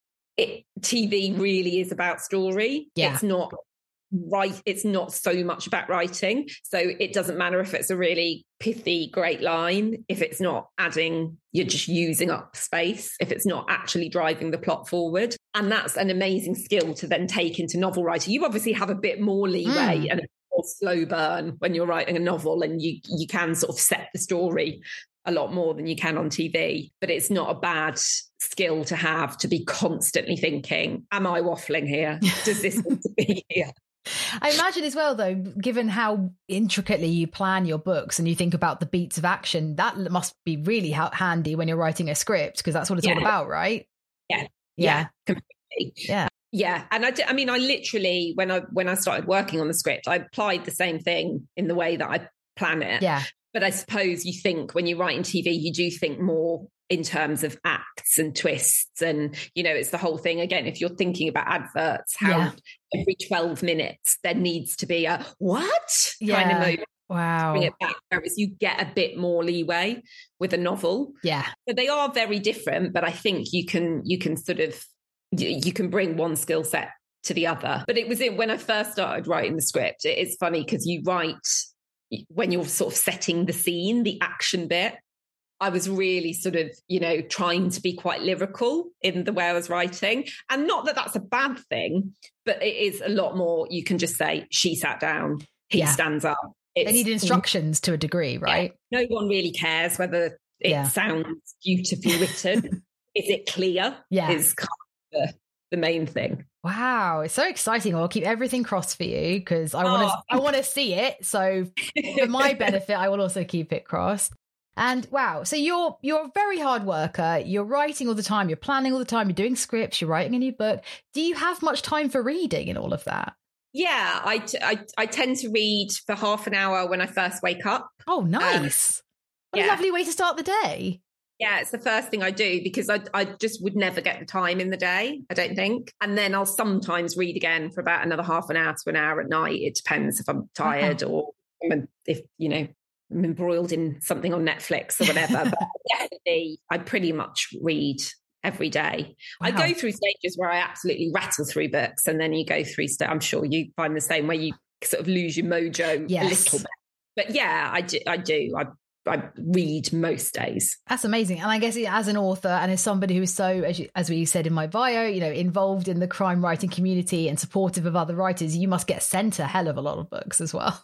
it, T V really is about story. Yeah. It's not right. It's not so much about writing. So it doesn't matter if it's a really pithy, great line. If it's not adding, you're just using up space. If it's not actually driving the plot forward. And that's an amazing skill to then take into novel writing. You obviously have a bit more leeway Mm. and a more slow burn when you're writing a novel, and you, you can sort of set the story a lot more than you can on T V, but it's not a bad skill to have, to be constantly thinking, am I waffling here? Does this need to be here? I imagine as well, though, given how intricately you plan your books and you think about the beats of action, that must be really ha- handy when you're writing a script, because that's what it's Yeah. all about, right? Yeah. Yeah. Completely. Yeah. Yeah. And I, did, I mean, I literally, when I when I started working on the script, I applied the same thing in the way that I plan it. Yeah. But I suppose you think when you write in T V, you do think more in terms of acts and twists. And, you know, it's the whole thing. Again, if you're thinking about adverts, how Yeah. every twelve minutes there needs to be a what Yeah. kind of moment. Wow. Bring it back, whereas you get a bit more leeway with a novel. Yeah. So they are very different, but I think you can you can sort of you you can bring one skill set to the other. But it was it when I first started writing the script. It is funny because you write when you're sort of setting the scene, the action bit. I was really sort of, you know, trying to be quite lyrical in the way I was writing. And not that that's a bad thing, but it is a lot more. You can just say, she sat down, he Yeah. stands up. They need instructions to a degree, right? Yeah, no one really cares whether it Yeah. sounds beautifully written. Is it clear? Yeah. Is kind of the, the main thing. Wow, it's so exciting. I'll keep everything crossed for you because I want to. Oh. I want to see it. So for my benefit, I will also keep it crossed. And wow, so you're you're a very hard worker. You're writing all the time. You're planning all the time. You're doing scripts. You're writing a new book. Do you have much time for reading in all of that? Yeah, I, t- I, I tend to read for half an hour when I first wake up. Oh, nice! What a yeah. lovely way to start the day. Yeah, it's the first thing I do because I I just would never get the time in the day, I don't think. And then I'll sometimes read again for about another half an hour to an hour at night. It depends if I'm tired Wow. or if, you know, I'm embroiled in something on Netflix or whatever. But definitely, I pretty much read every day. I Wow. go through stages where I absolutely rattle through books, and then you go through, st- I'm sure you find the same, where you sort of lose your mojo Yes. a little bit. But yeah, I do. I do. I I read most days. That's amazing. And I guess as an author and as somebody who is so, as, you, as we said in my bio, you know, involved in the crime writing community and supportive of other writers, you must get sent a hell of a lot of books as well.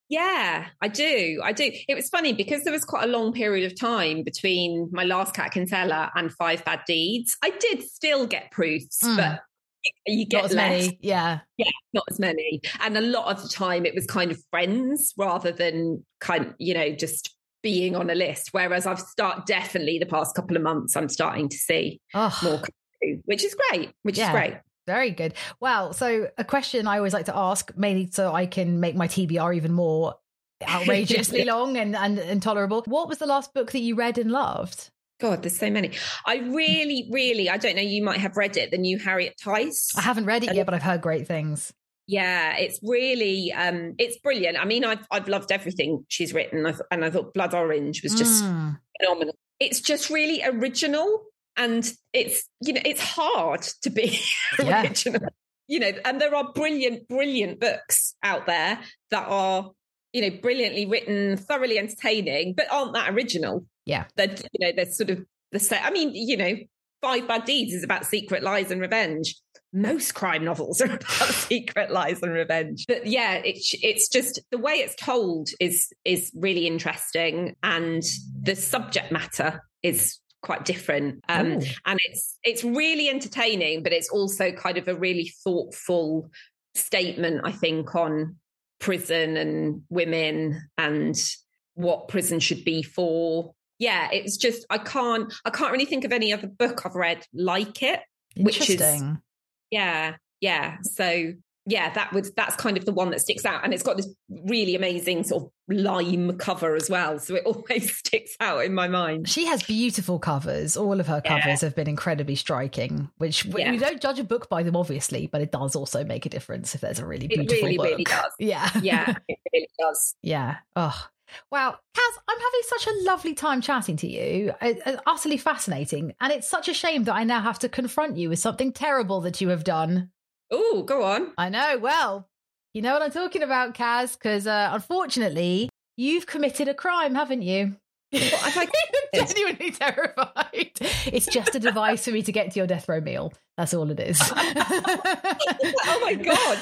Yeah, I do. I do. It was funny because there was quite a long period of time between my last Cat Kinsella and Five Bad Deeds. I did still get proofs, mm. but you get not as less. Many. Yeah. Yeah, not as many. And a lot of the time it was kind of friends rather than kind of, you know, just being on a list. Whereas I've start definitely the past couple of months, I'm starting to see oh. more, which is great, which yeah. is great. Very good. Well, so a question I always like to ask, mainly so I can make my T B R even more outrageously long and, and intolerable. What was the last book that you read and loved? God, there's so many. I really, really, I don't know, you might have read it, the new Harriet Tice. I haven't read it yet, but I've heard great things. Yeah, it's really, um, it's brilliant. I mean, I've I've loved everything she's written, and I thought Blood Orange was just mm. phenomenal. It's just really original. And it's, you know, it's hard to be yeah. original, you know, and there are brilliant, brilliant books out there that are, you know, brilliantly written, thoroughly entertaining, but aren't that original. Yeah. They're, you know, they're sort of the same. I mean, you know, Five Bad Deeds is about secret lies and revenge. Most crime novels are about secret lies and revenge. But yeah, it's it's just the way it's told is is really interesting, and the subject matter is quite different, um, and it's it's really entertaining, but it's also kind of a really thoughtful statement, I think, on prison and women and what prison should be for. Yeah, it's just I can't I can't really think of any other book I've read like it. Which is yeah, yeah. So yeah, that was that's kind of the one that sticks out, and it's got this really amazing sort of lime cover as well, so it always sticks out in my mind. She has beautiful covers. All of her covers yeah. have been incredibly striking, which yeah. we don't judge a book by them, obviously, but it does also make a difference if there's a really beautiful it really, book. really does. Yeah, yeah, it really does. Yeah. Oh. Wow, Kaz, I'm having such a lovely time chatting to you. It's utterly fascinating, and it's such a shame that I now have to confront you with something terrible that you have done. Oh, go on. I know. Well, you know what I'm talking about, Kaz, because uh, unfortunately, you've committed a crime, haven't you? Well, I'm like, genuinely terrified. It's just a device for me to get to your death row meal. That's all it is. Oh my God.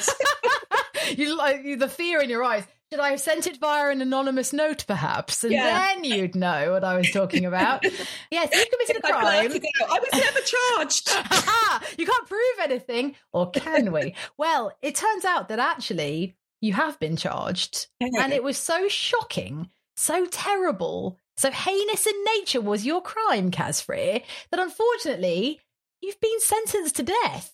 you like the fear in your eyes. Should I have sent it via an anonymous note, perhaps? And yeah. then you'd know what I was talking about. Yes, you committed a crime. I was never charged. You can't prove anything, or can we? Well, it turns out that actually you have been charged. And it was so shocking, so terrible, so heinous in nature was your crime, Kaz Freer, that unfortunately you've been sentenced to death.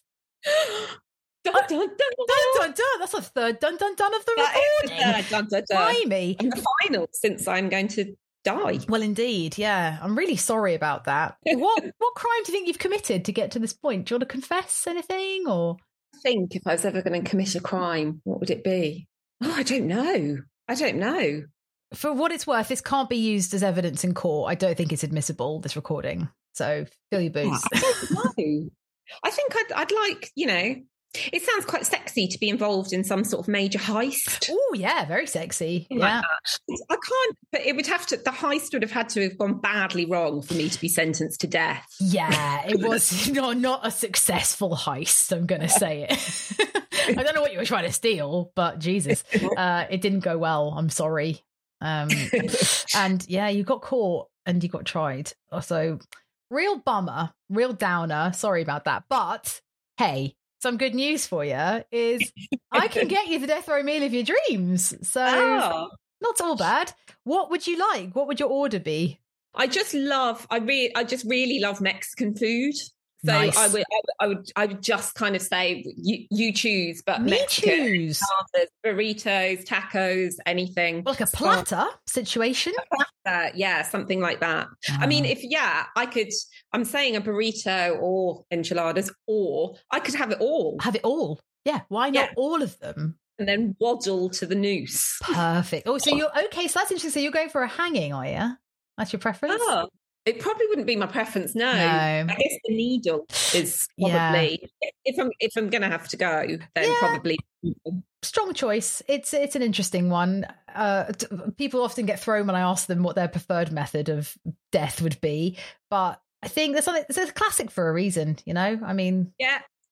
Dun, dun, dun, dun. dun, dun, dun. That's a third dun, dun, dun of the that recording. Is, uh, dun, dun, dun. Blimey. And the final, since I'm going to die. Well, indeed, yeah. I'm really sorry about that. What what crime do you think you've committed to get to this point? Do you want to confess anything? Or I think if I was ever going to commit a crime, what would it be? Oh, I don't know. I don't know. For what it's worth, this can't be used as evidence in court. I don't think it's admissible, this recording. So fill your boots. I don't know. I think I'd, I'd like, you know, it sounds quite sexy to be involved in some sort of major heist. Oh, yeah, very sexy. Like yeah. That. I can't, but it would have to, the heist would have had to have gone badly wrong for me to be sentenced to death. Yeah, it was not, not a successful heist, I'm going to say it. I don't know what you were trying to steal, but Jesus, uh, it didn't go well. I'm sorry. Um, and yeah, you got caught and you got tried. So real bummer, real downer. Sorry about that. But hey, some good news for you is I can get you the death row meal of your dreams. So oh. Not all bad. What would you like? What would your order be? I just love, I really, I just really love Mexican food. So nice. I would, I would, I would just kind of say you, you choose, but Me Mexican, choose. burritos, tacos, anything. Like a platter situation? A platter, yeah, something like that. Oh. I mean, if, yeah, I could, I'm saying a burrito or enchiladas, or I could have it all. Have it all. Yeah, why not yeah. all of them? And then waddle to the noose. Perfect. Oh, so you're, okay, so that's interesting. So you're going for a hanging, are you? That's your preference? Oh. It probably wouldn't be my preference. No, no. I guess the needle is probably yeah. if I'm if I'm going to have to go, then yeah. probably strong choice. It's it's an interesting one. Uh, t- people often get thrown when I ask them what their preferred method of death would be, but I think there's something. It's a classic for a reason. You know, I mean, yeah.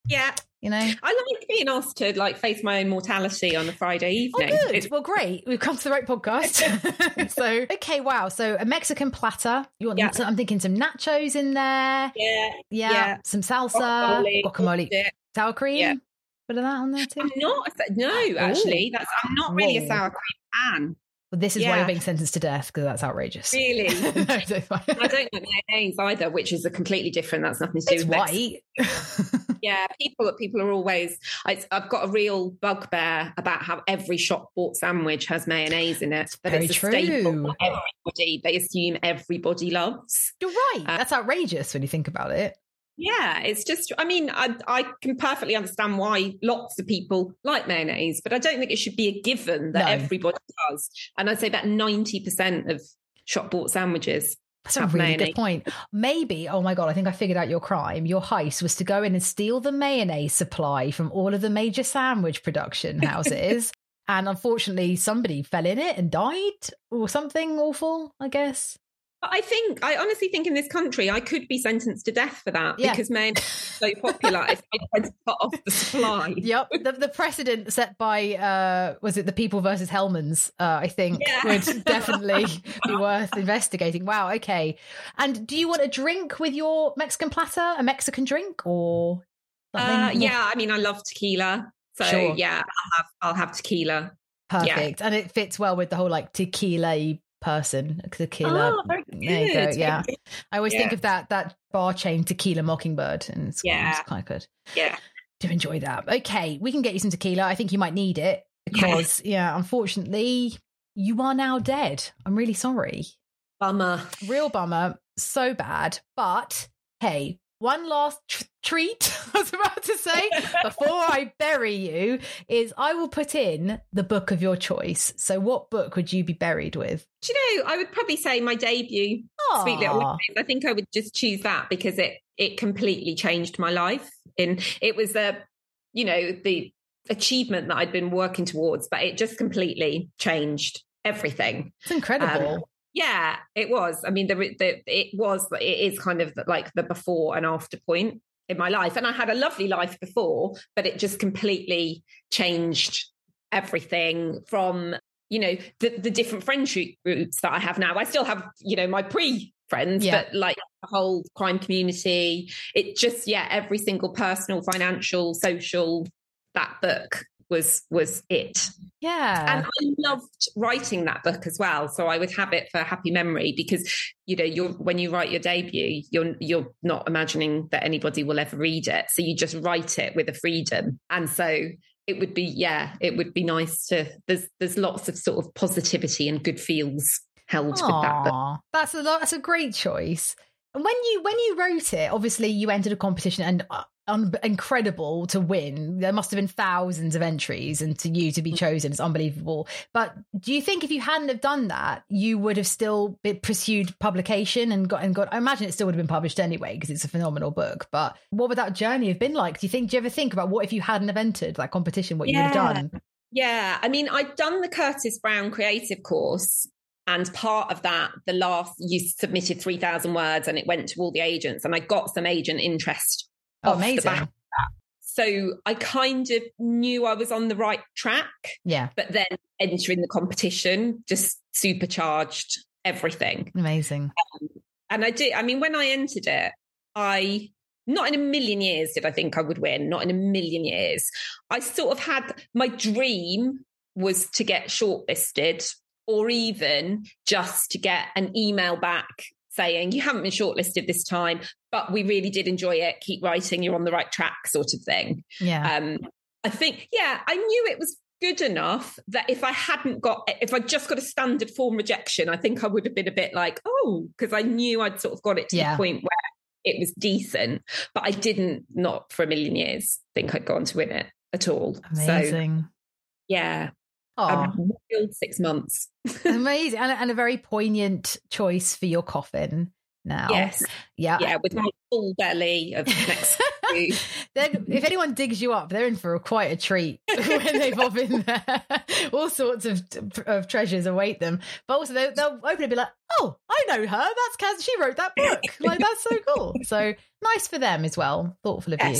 Yeah. You know, I like being asked to like face my own mortality on a Friday evening. Oh, good. It's- well, great. We've come to the right podcast. So, okay, wow. So a Mexican platter. You want? Yeah. Some, I'm thinking some nachos in there. yeah. Yeah. Yeah. Some salsa, Guacamole. guacamole, Yeah. sour cream. Yeah. Bit of that on there too. I'm not. a- No, actually, that's. I'm not really Whoa. a sour cream fan. Well, this is why Yeah. you're being sentenced to death because that's outrageous. Really. No, so fine. I don't like mayonnaise either, which is a completely different. That's nothing to do It's with Mexico. white. Yeah, people people are always. I, I've got a real bugbear about how every shop bought sandwich has mayonnaise in it. That very it's a true. staple that everybody they assume everybody loves. You're right. Uh, That's outrageous when you think about it. Yeah, it's just. I mean, I I can perfectly understand why lots of people like mayonnaise, but I don't think it should be a given that No. everybody does. And I'd say about ninety percent of shop bought sandwiches. That's a have really mayonnaise. good point. Maybe, oh my God, I think I figured out your crime. Your heist was to go in and steal the mayonnaise supply from all of the major sandwich production houses. And unfortunately, somebody fell in it and died or something awful, I guess. But I think, I honestly think in this country, I could be sentenced to death for that Yeah. because mayonnaise is so popular. If I tried to cut off the supply. Yep. The, the precedent set by, uh, was it the People versus Hellmans, uh, I think, Yeah. would definitely be worth investigating. Wow. Okay. And do you want a drink with your Mexican platter, a Mexican drink or something? Uh, more- yeah, I mean, I love tequila. So Sure. yeah, I'll have, I'll have tequila. Perfect. And it fits well with the whole like tequila person. Tequila. Oh, very There you go. good. Yeah. I always think Yeah. of that that bar chain Tequila Mockingbird and it's, Yeah. it's quite good. Yeah. Do enjoy that. Okay, we can get you some tequila. I think you might need it because yeah, unfortunately, you are now dead. I'm really sorry. Bummer. Real bummer. So bad. But hey, one last tr- treat, I was about to say, before I bury you, is I will put in the book of your choice. So what book would you be buried with? Do you know, I would probably say my debut, Sweet Little Aw. Lies. I think I would just choose that because it it completely changed my life. And it was a, you know, the achievement that I'd been working towards, but it just completely changed everything. It's incredible. Um, Yeah, it was. I mean, the, the it was. It is kind of like the before and after point in my life, and I had a lovely life before, but it just completely changed everything. From you know the the different friendship groups that I have now. I still have you know my pre friends, Yeah. but like the whole crime community. It just yeah, every single personal, financial, social. That book was was it. Yeah. And I loved writing that book as well. So I would have it for happy memory because, you know, you're when you write your debut, you're you're not imagining that anybody will ever read it. So you just write it with a freedom. And so it would be, yeah, it would be nice to there's there's lots of sort of positivity and good feels held with that book. Aw, that's a lot. That's a great choice. And when you when you wrote it, obviously you entered a competition and uh, un- incredible to win. There must have been thousands of entries, and to you to be chosen is unbelievable. But do you think if you hadn't have done that, you would have still been pursued publication and got and got? I imagine it still would have been published anyway because it's a phenomenal book. But what would that journey have been like? Do you think? Do you ever think about what if you hadn't have entered that competition? What you would Yeah. have done? Yeah. I mean, I'd done the Curtis Brown creative course. And part of that, the last, you submitted three thousand words and it went to all the agents and I got some agent interest. Oh, off the amazing. back of that. So I kind of knew I was on the right track, Yeah, but then entering the competition just supercharged everything. amazing. And I did, I mean, when I entered it, I, not in a million years did I think I would win, not in a million years. I sort of had, my dream was to get shortlisted or even just to get an email back saying, you haven't been shortlisted this time, but we really did enjoy it. Keep writing, you're on the right track sort of thing. Yeah. Um, I think, yeah, I knew it was good enough that if I hadn't got, if I just got a standard form rejection, I think I would have been a bit like, oh, because I knew I'd sort of got it to Yeah. the point where it was decent, but I didn't, not for a million years, think I'd gone to win it at all. So, Amazing. yeah, Oh, I'm wild six months. amazing. And, and a very poignant choice for your coffin now. Yes. Yeah. Yeah, with my full belly of next food. Then, if anyone digs you up, they're in for a, quite a treat when they pop in there. All sorts of, of treasures await them. But also, they'll, they'll open it and be like, oh, I know her. That's Kaz. She wrote that book. Like, that's so cool. So nice for them as well. Thoughtful of Yes. you.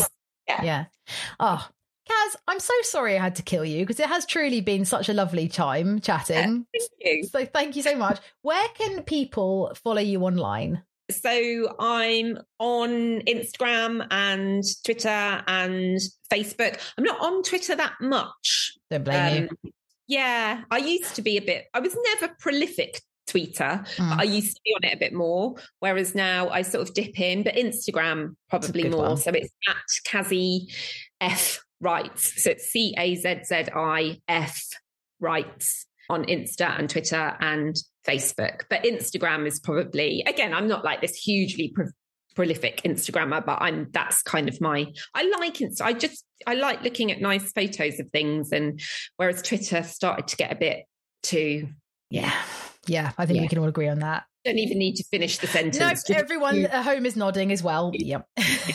Yeah. Yeah. Oh, Kaz, I'm so sorry I had to kill you because it has truly been such a lovely time chatting. Thank you. So thank you so much. Where can people follow you online? So I'm on Instagram and Twitter and Facebook. I'm not on Twitter that much. Don't blame Um, you. Yeah, I used to be a bit, I was never prolific tweeter, Mm. but I used to be on it a bit more. Whereas now I sort of dip in, but Instagram probably good more. one. So it's at Cazzi F Writes. So it's C A Z Z I F Writes on Insta and Twitter and Facebook. But Instagram is probably, again, I'm not like this hugely pro- prolific Instagrammer, but I'm, that's kind of my, I like it. I just, I like looking at nice photos of things. And whereas Twitter started to get a bit too, Yeah. Yeah, I think Yeah. we can all agree on that. don't even need to finish the sentence. No, Just- everyone at home is nodding as well. Yep.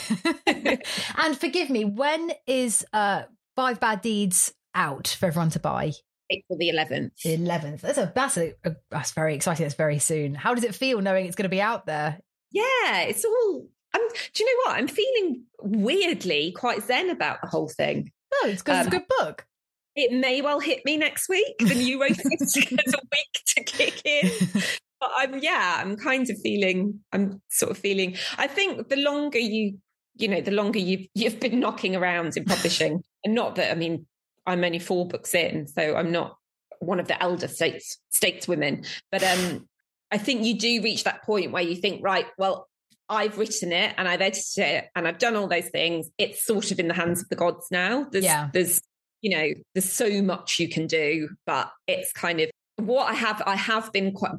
And forgive me, when is uh, Five Bad Deeds out for everyone to buy? April the eleventh. The eleventh. That's a that's a, a that's very exciting. That's very soon. How does it feel knowing it's going to be out there? Yeah, it's all. I'm, do you know what? I'm feeling weirdly quite zen about the whole thing. No, it's because Um, it's a good book. It may well hit me next week. The new race has a week to kick in. But I'm, yeah, I'm kind of feeling, I'm sort of feeling, I think the longer you, you know, the longer you've, you've been knocking around in publishing, and not that, I mean, I'm only four books in, so I'm not one of the elder states, stateswomen, but um, I think you do reach that point where you think, right, well, I've written it and I've edited it and I've done all those things. It's sort of in the hands of the gods now. There's, Yeah. there's, you know, there's so much you can do, but it's kind of what I have, I have been quite,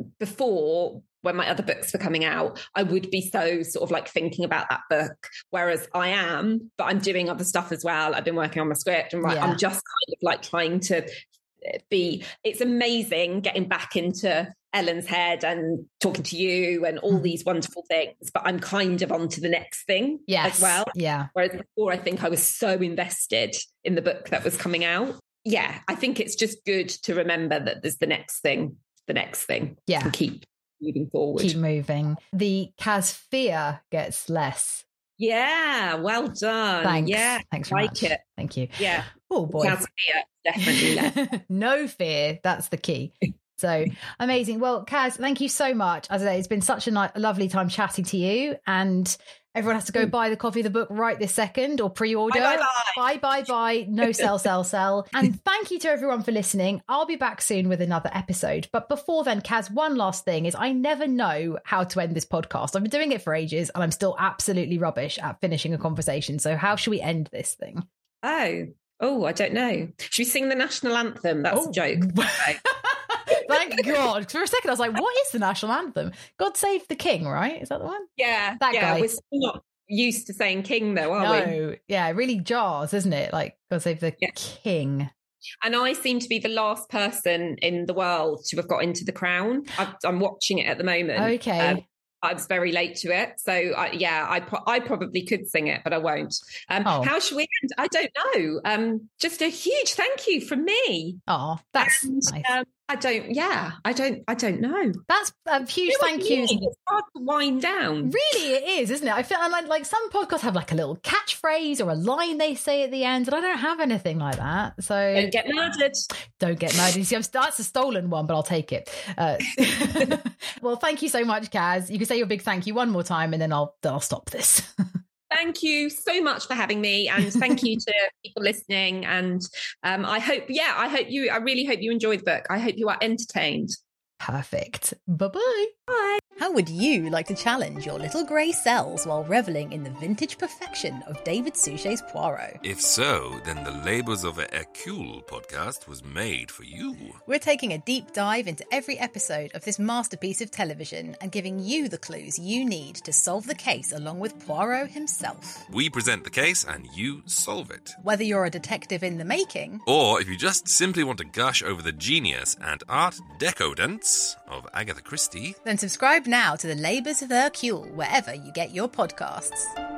before when my other books were coming out, I would be so sort of like thinking about that book, whereas I am, but I'm doing other stuff as well. I've been working on my script and right, Yeah. I'm just kind of like trying to be, it's amazing getting back into Ellen's head and talking to you and all these wonderful things, but I'm kind of on to the next thing Yes. as well. Yeah. Whereas before, I think I was so invested in the book that was coming out. Yeah, I think it's just good to remember that there's the next thing, the next thing. Yeah. And keep moving forward. Keep moving. The Kaz fear gets less. Yeah, well done. Thanks. Yeah, Thanks very like much. it. Thank you. Yeah. Oh boy. Kaz fear, definitely less. No fear. That's the key. So amazing. Well, Kaz, thank you so much. As I say, it's been such a, ni- a lovely time chatting to you. And everyone has to go buy the copy of the book right this second or pre-order. Bye, bye, Bye, bye, bye. No sell, sell, sell. And thank you to everyone for listening. I'll be back soon with another episode. But before then, Kaz, one last thing is I never know how to end this podcast. I've been doing it for ages and I'm still absolutely rubbish at finishing a conversation. So how should we end this thing? Oh, oh, I don't know. Should we sing the national anthem? That's Oh. a joke. Okay. Thank God. For a second, I was like, what is the national anthem? God Save the King, right? Is that the one? Yeah, That yeah. guy. We're still not used to saying king, though, are we? No. Yeah, it really jars, isn't it? Like, God Save the Yeah. King. And I seem to be the last person in the world to have got into The Crown. I've, I'm watching it at the moment. Okay. Um, I was very late to it. So, I, yeah, I, pro- I probably could sing it, but I won't. Um, Oh. How should we end? I don't know. Um, just a huge thank you from me. Oh, that's And, nice. um, I don't, yeah, I don't, I don't know. That's a huge You know what thank I you. mean? It's hard to wind down. Really, it is, isn't it? I feel and like, like some podcasts have like a little catchphrase or a line they say at the end, and I don't have anything like that. So Don't get murdered. don't get mad. You see, I'm, that's a stolen one, but I'll take it. Uh, well, thank you so much, Kaz. You can say your big thank you one more time, and then I'll then I'll stop this. Thank you so much for having me, and thank you to people listening. And um, I hope, yeah, I hope you, I really hope you enjoyed the book. I hope you are entertained. Perfect. Bye-bye. Bye. How would you like to challenge your little grey cells while reveling in the vintage perfection of David Suchet's Poirot? If so, then the Labours of Hercule podcast was made for you. We're taking a deep dive into every episode of this masterpiece of television and giving you the clues you need to solve the case along with Poirot himself. We present the case and you solve it. Whether you're a detective in the making, Or if you just simply want to gush over the genius and art decadence of Agatha Christie, then subscribe now to the Labours of Hercule wherever you get your podcasts.